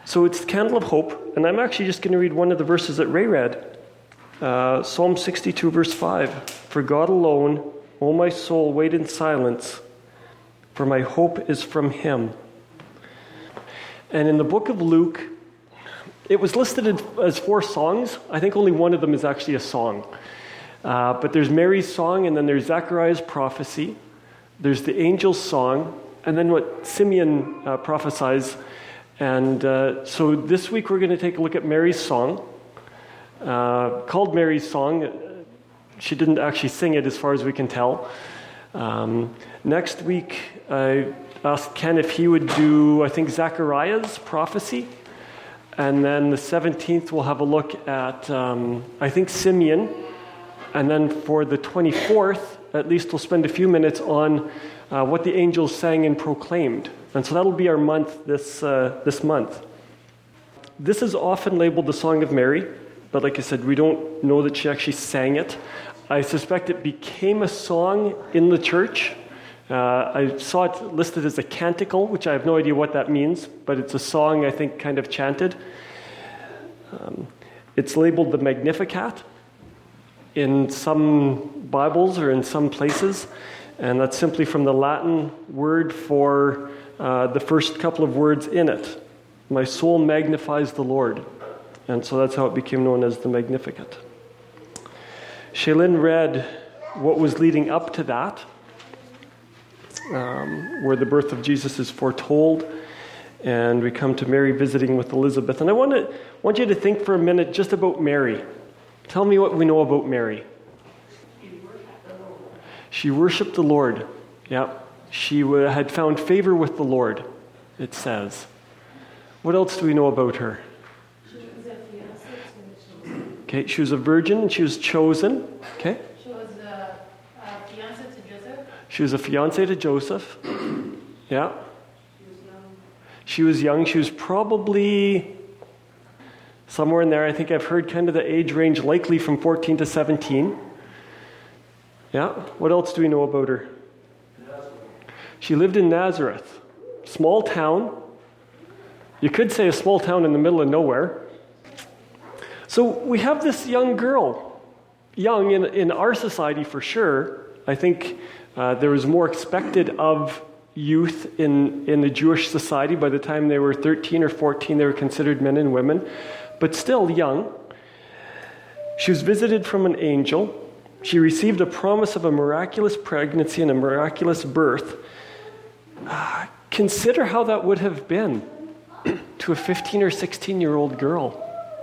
So it's the Candle of Hope, and I'm actually just going to read one of the verses that Ray read. Psalm 62, verse 5. For God alone, O my soul, wait in silence, for my hope is from him. And in the book of Luke, it was listed as 4 songs. I think only one of them is actually a song. But there's Mary's song, and then there's Zechariah's prophecy. There's the angel's song, and then what Simeon prophesies. And so this week we're going to take a look at Mary's song, called Mary's Song. She didn't actually sing it as far as we can tell. Next week I asked Ken if he would do, I think, Zechariah's prophecy. And then the 17th we'll have a look at, I think, Simeon. And then for the 24th, at least we'll spend a few minutes on what the angels sang and proclaimed. And so that'll be our month this month. This is often labeled the Song of Mary, but like I said, we don't know that she actually sang it. I suspect it became a song in the church. I saw it listed as a canticle, which I have no idea what that means, but it's a song, I think, kind of chanted. It's labeled the Magnificat in some Bibles or in some places, and that's simply from the Latin word for the first couple of words in it. My soul magnifies the Lord. And so that's how it became known as the Magnificat. Shaylin read what was leading up to that, where the birth of Jesus is foretold, and we come to Mary visiting with Elizabeth. And I want you to think for a minute just about Mary. Tell me what we know about Mary. She worshipped the Lord. Yeah. She had found favor with the Lord, it says. What else do we know about her? She was a fiancée. Okay, she was a virgin and she was chosen. Okay. She was a fiancée to Joseph. She was a fiancée to Joseph. Yeah. She was young. She was young. She was probably somewhere in there. I think I've heard kind of the age range, likely from 14 to 17. Yeah. What else do we know about her? She lived in Nazareth, small town. You could say a small town in the middle of nowhere. So we have this young girl, young in our society for sure. I think there was more expected of youth in the Jewish society. By the time they were 13 or 14, they were considered men and women, but still young. She was visited from an angel. She received a promise of a miraculous pregnancy and a miraculous birth. Consider how that would have been to a 15 or 16-year-old girl.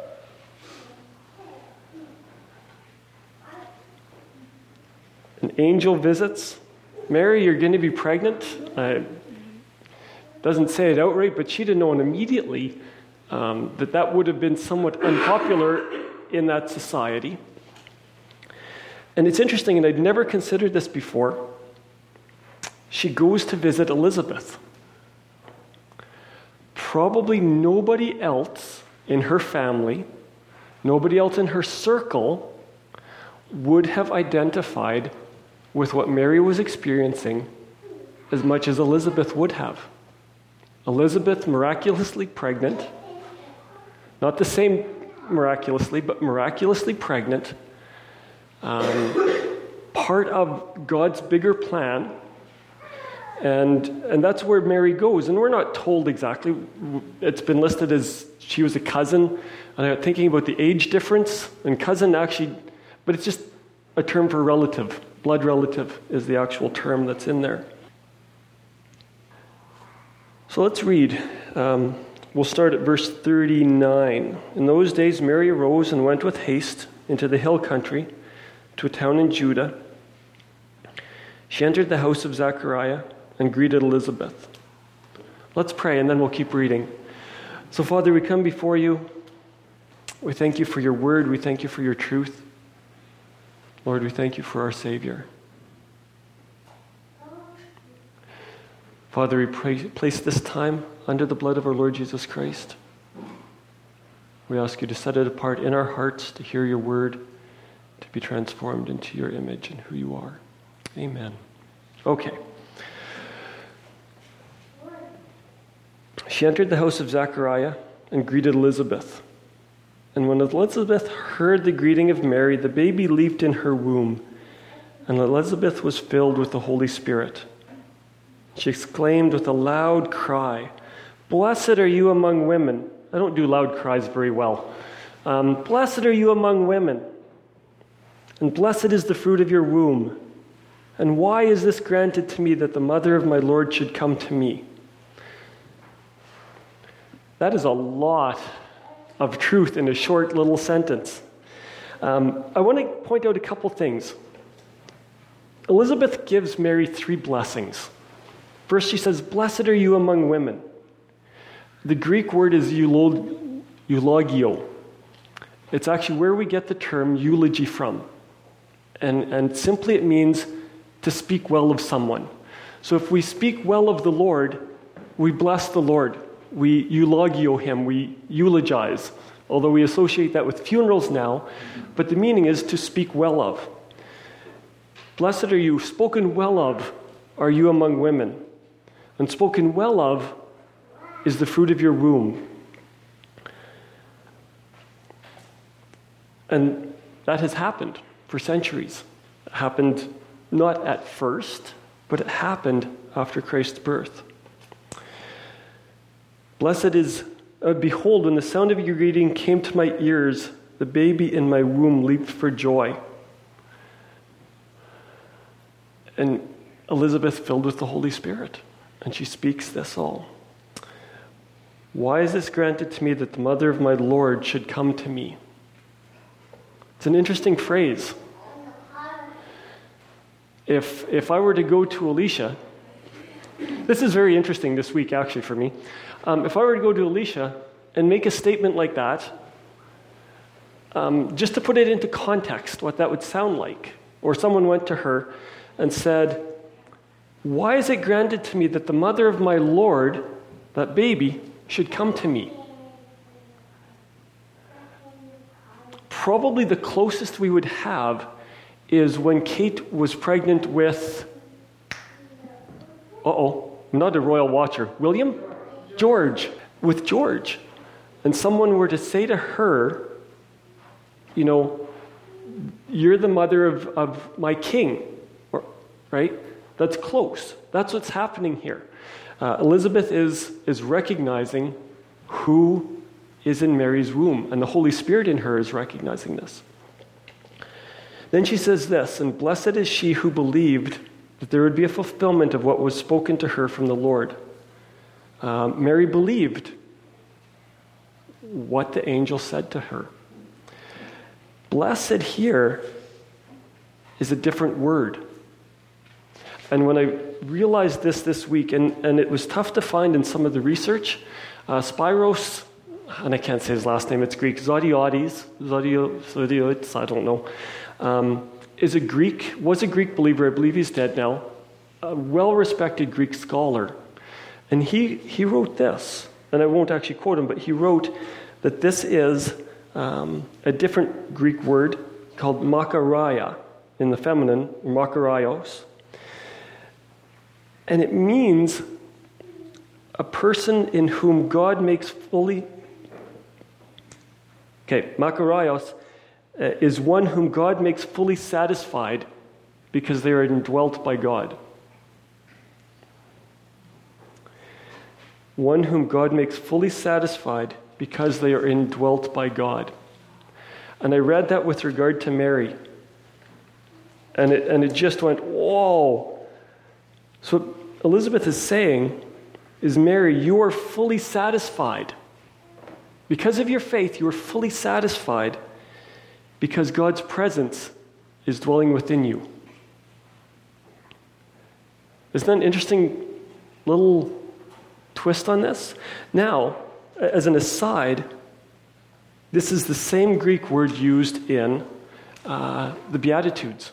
An angel visits. Mary, you're going to be pregnant. Doesn't say it outright, but she'd have known immediately that would have been somewhat unpopular in that society. And it's interesting, and I'd never considered this before. She goes to visit Elizabeth. Probably nobody else in her family, nobody else in her circle would have identified with what Mary was experiencing as much as Elizabeth would have. Elizabeth miraculously pregnant, not the same miraculously, but miraculously pregnant, part of God's bigger plan. And that's where Mary goes. And we're not told exactly. It's been listed as she was a cousin. And I'm thinking about the age difference. And cousin actually, but it's just a term for relative. Blood relative is the actual term that's in there. So let's read. We'll start at verse 39. In those days Mary arose and went with haste into the hill country to a town in Judah. She entered the house of Zechariah and greeted Elizabeth. Let's pray, and then we'll keep reading. So, Father, we come before you. We thank you for your word. We thank you for your truth. Lord, we thank you for our Savior. Father, we place this time under the blood of our Lord Jesus Christ. We ask you to set it apart in our hearts to hear your word, to be transformed into your image and who you are. Amen. Okay. She entered the house of Zechariah and greeted Elizabeth. And when Elizabeth heard the greeting of Mary, the baby leaped in her womb, and Elizabeth was filled with the Holy Spirit. She exclaimed with a loud cry, "Blessed are you among women." I don't do loud cries very well. "Blessed are you among women, and blessed is the fruit of your womb. And why is this granted to me that the mother of my Lord should come to me?" That is a lot of truth in a short little sentence. I want to point out a couple things. Elizabeth gives Mary 3 blessings. First, she says, "Blessed are you among women." The Greek word is eulogio. It's actually where we get the term eulogy from. And simply it means to speak well of someone. So if we speak well of the Lord, we bless the Lord. We eulogio him, we eulogize, although we associate that with funerals now, but the meaning is to speak well of. Blessed are you, spoken well of are you among women, and spoken well of is the fruit of your womb. And that has happened for centuries. It happened not at first, but it happened after Christ's birth. Blessed is, behold, when the sound of your greeting came to my ears, the baby in my womb leaped for joy. And Elizabeth filled with the Holy Spirit, and she speaks this all. Why is this granted to me that the mother of my Lord should come to me? It's an interesting phrase. If I were to go to Alicia, this is very interesting this week actually for me. If I were to go to Alicia and make a statement like that, just to put it into context, what that would sound like, or someone went to her and said, "Why is it granted to me that the mother of my Lord, that baby, should come to me?" Probably the closest we would have is when Kate was pregnant with, not a royal watcher, William? George, with George. And someone were to say to her, "You're the mother of my king," right? That's close. That's what's happening here. Elizabeth is recognizing who is in Mary's womb, and the Holy Spirit in her is recognizing this. Then she says this, "And blessed is she who believed that there would be a fulfillment of what was spoken to her from the Lord." Mary believed what the angel said to her. Blessed here is a different word. And when I realized this week, and it was tough to find in some of the research, Spiros, and I can't say his last name, it's Greek, Zodiotes, I don't know, was a Greek believer. I believe he's dead now, a well-respected Greek scholar. And he wrote this, and I won't actually quote him, but he wrote that this is a different Greek word called makariah in the feminine, makarios. And it means a person in whom God makes fully... makarios is one whom God makes fully satisfied because they are indwelt by God. One whom God makes fully satisfied because they are indwelt by God. And I read that with regard to Mary. And it just went, whoa. So what Elizabeth is saying is, Mary, you are fully satisfied. Because of your faith, you are fully satisfied because God's presence is dwelling within you. Isn't that an interesting little twist on this? Now, as an aside, this is the same Greek word used in the Beatitudes.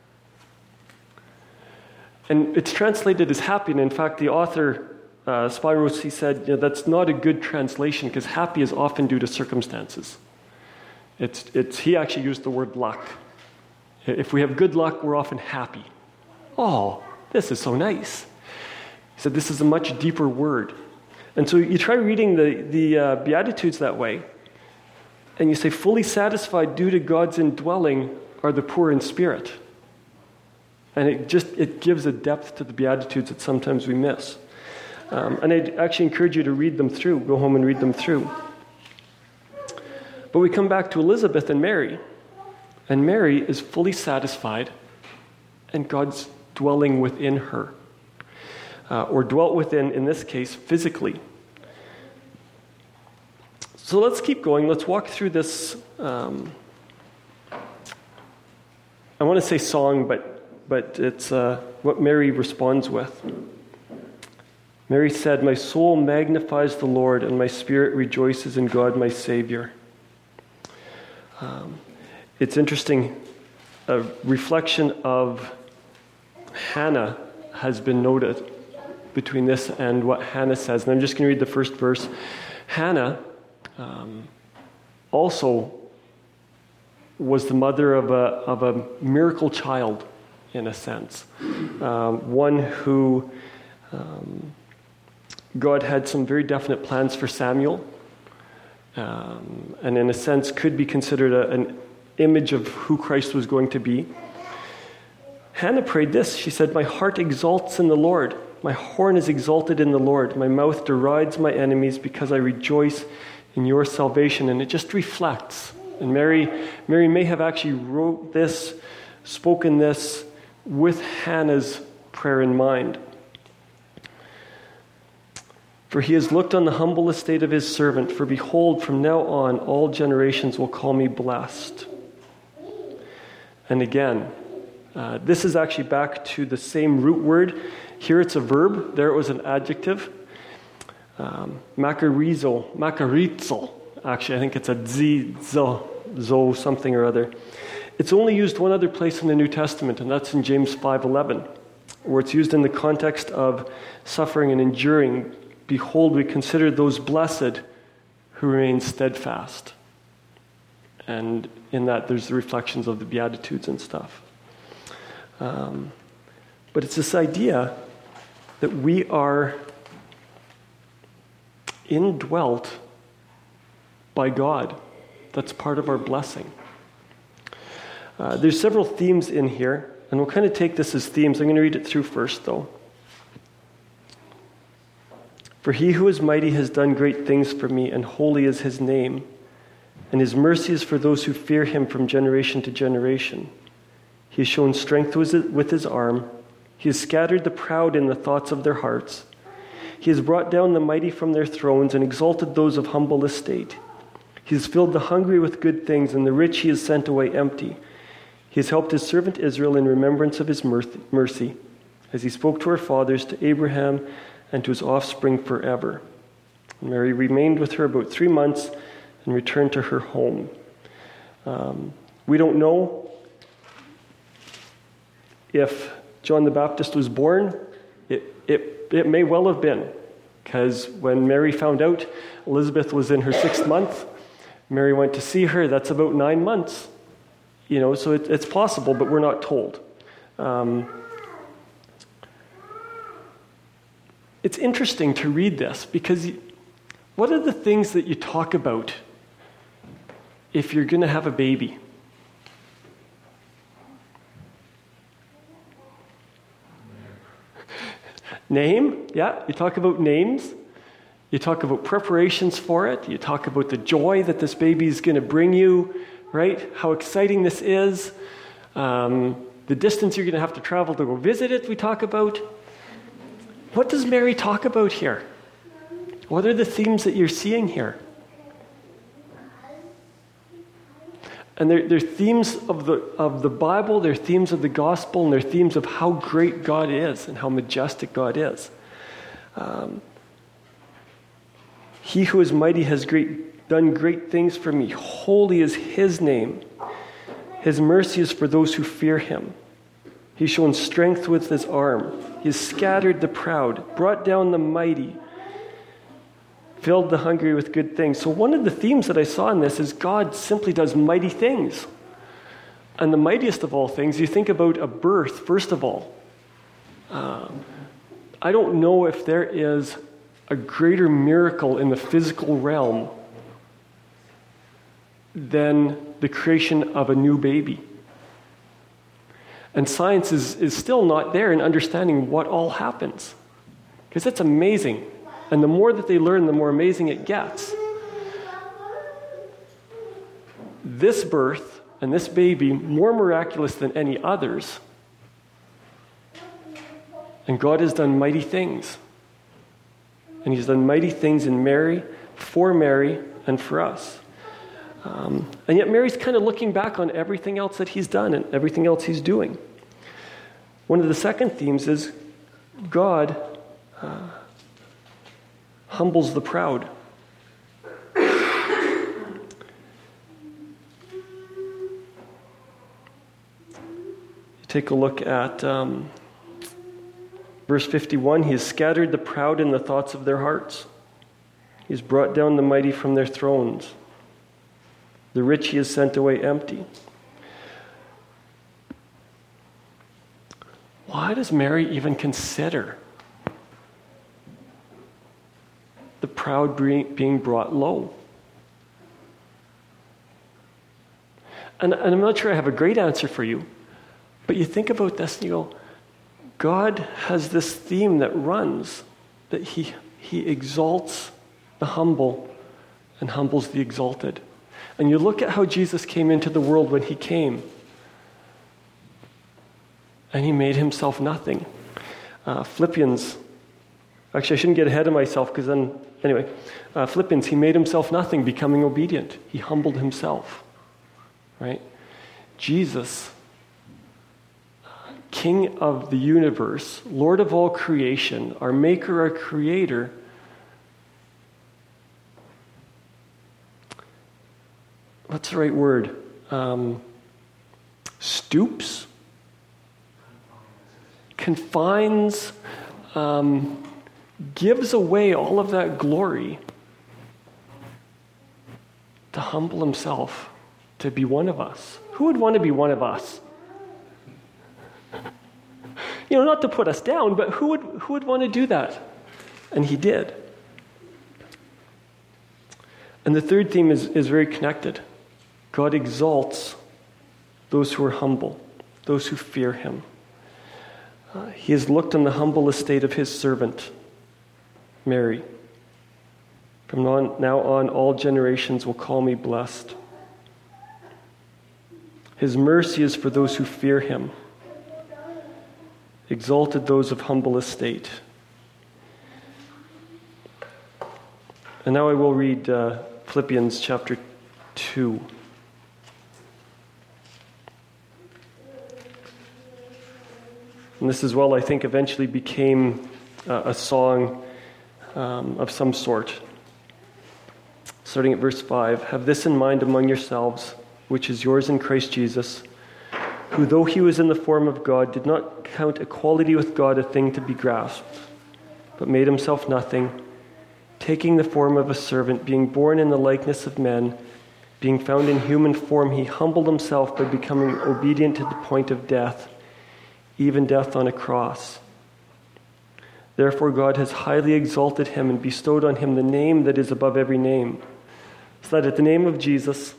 And it's translated as happy, and in fact, the author, Spiros, he said, that's not a good translation because happy is often due to circumstances. He actually used the word luck. If we have good luck, we're often happy. Oh, this is so nice. He said this is a much deeper word. And so you try reading the Beatitudes that way, and you say, fully satisfied due to God's indwelling are the poor in spirit. And it gives a depth to the Beatitudes that sometimes we miss. And I'd actually encourage you to read them through. Go home and read them through. But we come back to Elizabeth and Mary. And Mary is fully satisfied, and God's dwelling within her. Or dwelt within, in this case, physically. So let's keep going. Let's walk through this, I want to say song, but it's what Mary responds with. Mary said, "My soul magnifies the Lord, and my spirit rejoices in God my Savior." It's interesting, a reflection of Hannah has been noted between this and what Hannah says. And I'm just going to read the first verse. Hannah also was the mother of a miracle child, in a sense. One who God had some very definite plans for Samuel, and in a sense could be considered an image of who Christ was going to be. Hannah prayed this. She said, "My heart exalts in the Lord. My horn is exalted in the Lord. My mouth derides my enemies because I rejoice in your salvation." And it just reflects. And Mary may have actually wrote this, spoken this with Hannah's prayer in mind. "For he has looked on the humble estate of his servant. For behold, from now on, all generations will call me blessed." And again, this is actually back to the same root word. Here it's a verb. There it was an adjective. Makarizo. Actually, I think it's a zo, something or other. It's only used one other place in the New Testament, and that's in James 5:11, where it's used in the context of suffering and enduring. "Behold, we consider those blessed who remain steadfast." And in that, there's the reflections of the Beatitudes and stuff. But it's this idea that we are indwelt by God. That's part of our blessing. There's several themes in here, and we'll kind of take this as themes. I'm going to read it through first, though. "For he who is mighty has done great things for me, and holy is his name. And his mercy is for those who fear him from generation to generation. He has shown strength with his arm. He has scattered the proud in the thoughts of their hearts. He has brought down the mighty from their thrones and exalted those of humble estate. He has filled the hungry with good things, and the rich he has sent away empty. He has helped his servant Israel in remembrance of his mercy, as he spoke to our fathers, to Abraham, and to his offspring forever." And Mary remained with her about 3 months and returned to her home. We don't know if John the Baptist was born. It may well have been, because when Mary found out Elizabeth was in her 6th month, Mary went to see her. That's about 9 months. So it's possible, but we're not told. It's interesting to read this, because what are the things that you talk about if you're going to have a baby? Name, yeah, you talk about names. You talk about preparations for it. You talk about the joy that this baby is going to bring you, right? How exciting this is. The distance you're going to have to travel to go visit it, we talk about. What does Mary talk about here? What are the themes that you're seeing here? And they're themes of the Bible, they're themes of the gospel, and they're themes of how great God is and how majestic God is. He who is mighty has done great things for me. Holy is his name. His mercy is for those who fear him. He's shown strength with his arm. He has scattered the proud, brought down the mighty, filled the hungry with good things. So one of the themes that I saw in this is God simply does mighty things. And the mightiest of all things, you think about a birth, first of all. I don't know if there is a greater miracle in the physical realm than the creation of a new baby. And science is still not there in understanding what all happens. Because it's amazing. And the more that they learn, the more amazing it gets. This birth and this baby, more miraculous than any others. And God has done mighty things. And he's done mighty things in Mary, for Mary, and for us. And yet Mary's kind of looking back on everything else that he's done and everything else he's doing. One of the second themes is God humbles the proud. Take a look at verse 51. He has scattered the proud in the thoughts of their hearts. He has brought down the mighty from their thrones. The rich he has sent away empty. Why does Mary even consider the proud being brought low? And I'm not sure I have a great answer for you, but you think about this and you go, God has this theme that runs, that he exalts the humble and humbles the exalted. And you look at how Jesus came into the world when he came, and he made himself nothing. Philippians, actually I shouldn't get ahead of myself because then, anyway, Philippians, he made himself nothing, becoming obedient. He humbled himself, right? Jesus, King of the universe, Lord of all creation, our maker, our creator, what's the right word? Stoops, confines, gives away all of that glory to humble himself, to be one of us. Who would want to be one of us? You know, not to put us down, but who would want to do that? And he did. And the third theme is very connected. God exalts those who are humble, those who fear him. He has looked on the humble estate of his servant, Mary. From now on, all generations will call me blessed. His mercy is for those who fear him. Exalted those of humble estate. And now I will read Philippians chapter 2. And this as well, I think, eventually became a song of some sort. Starting at verse 5. Have this in mind among yourselves, which is yours in Christ Jesus, who, though he was in the form of God, did not count equality with God a thing to be grasped, but made himself nothing, taking the form of a servant, being born in the likeness of men, being found in human form, he humbled himself by becoming obedient to the point of death, even death on a cross. Therefore God has highly exalted him and bestowed on him the name that is above every name, so that at the name of Jesus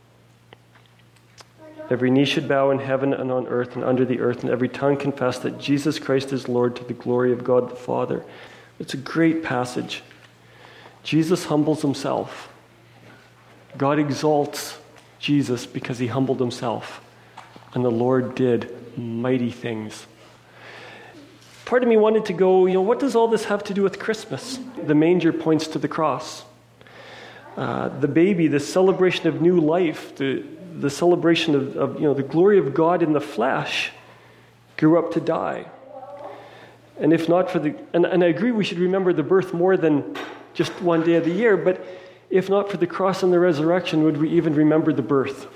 every knee should bow in heaven and on earth and under the earth, and every tongue confess that Jesus Christ is Lord, to the glory of God the Father. It's a great passage. Jesus humbles himself. God exalts Jesus because he humbled himself. And the Lord did mighty things. Part of me wanted to go, what does all this have to do with Christmas? The manger points to the cross. The baby, the celebration of new life, the celebration of the glory of God in the flesh, grew up to die. And if not for and I agree we should remember the birth more than just one day of the year, but if not for the cross and the resurrection, would we even remember the birth?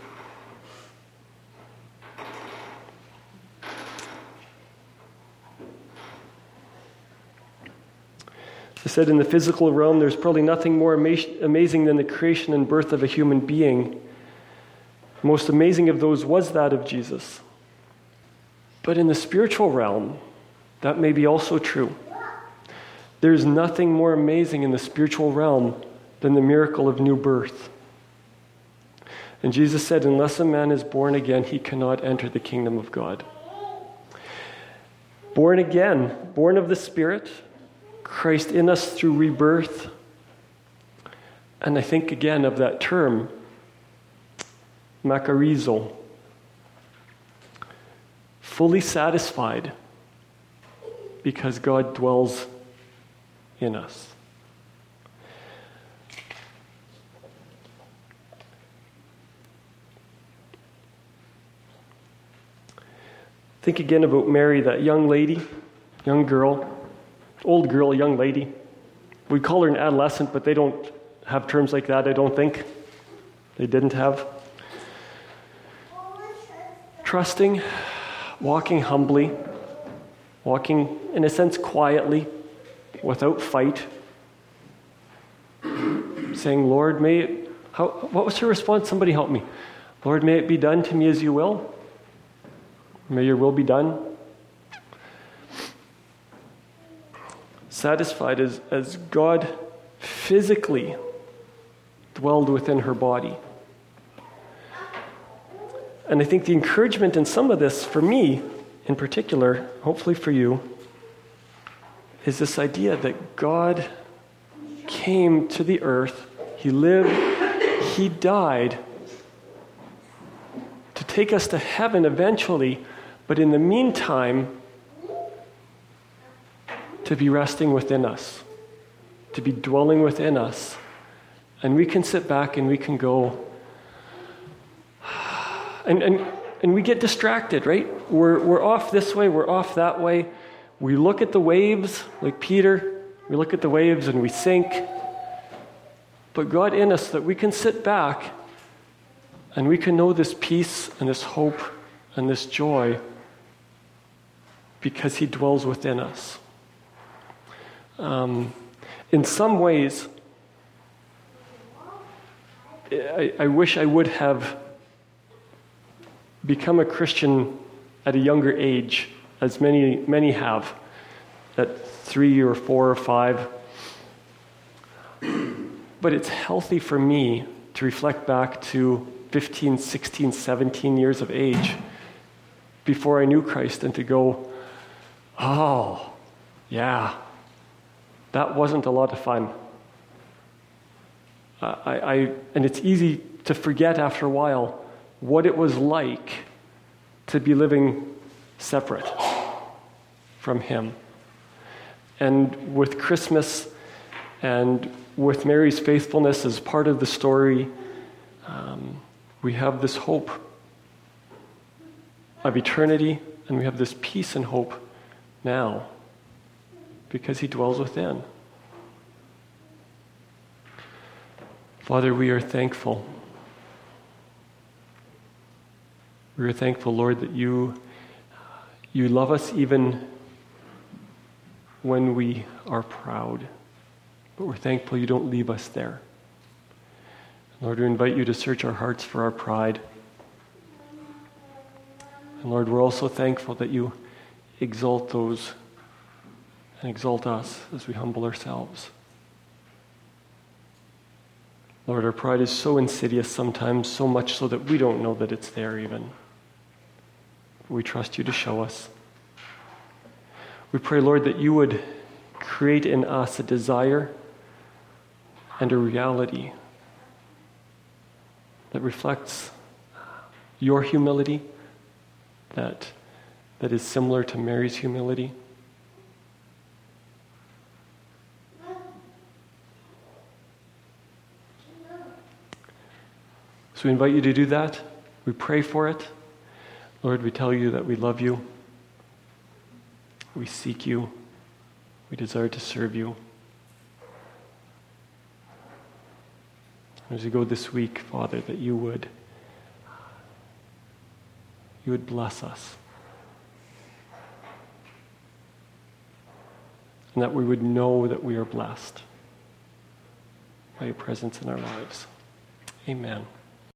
I said in the physical realm, there's probably nothing more amazing than the creation and birth of a human being. The most amazing of those was that of Jesus. But in the spiritual realm, that may be also true. There's nothing more amazing in the spiritual realm than the miracle of new birth. And Jesus said, unless a man is born again, he cannot enter the kingdom of God. Born again, born of the Spirit, Christ in us through rebirth. And I think again of that term, makarizo, fully satisfied because God dwells in us. Think again about Mary, that young lady, young girl, old girl, young lady. We call her an adolescent, but they don't have terms like that, I don't think. They didn't have. Trusting, walking humbly, walking, in a sense, quietly, without fight. Saying, Lord, what was her response? Somebody help me. Lord, may it be done to me as you will. May your will be done. Satisfied as God physically dwelled within her body. And I think the encouragement in some of this, for me in particular, hopefully for you, is this idea that God came to the earth, he lived, he died to take us to heaven eventually, but in the meantime, to be resting within us, to be dwelling within us. And we can sit back and we can go, and we get distracted, right? We're off this way, we're off that way. We look at the waves, like Peter, we look at the waves and we sink. But God in us, that we can sit back and we can know this peace and this hope and this joy because he dwells within us. In some ways, I wish I would have become a Christian at a younger age, as many have, at 3 or 4 or 5. But it's healthy for me to reflect back to 15, 16, 17 years of age before I knew Christ and to go, oh, yeah, that wasn't a lot of fun. And it's easy to forget after a while what it was like to be living separate from him. And with Christmas and with Mary's faithfulness as part of the story, we have this hope of eternity, and we have this peace and hope now because he dwells within. Father, we are thankful. We are thankful, Lord, that you love us even when we are proud. But we're thankful you don't leave us there. Lord, we invite you to search our hearts for our pride. And Lord, we're also thankful that you exalt those and exalt us as we humble ourselves. Lord, our pride is so insidious sometimes, so much so that we don't know that it's there even. We trust you to show us. We pray, Lord, that you would create in us a desire and a reality that reflects your humility, that is similar to Mary's humility. So we invite you to do that. We pray for it. Lord, we tell you that we love you. We seek you. We desire to serve you. As we go this week, Father, that you would bless us. And that we would know that we are blessed by your presence in our lives. Amen.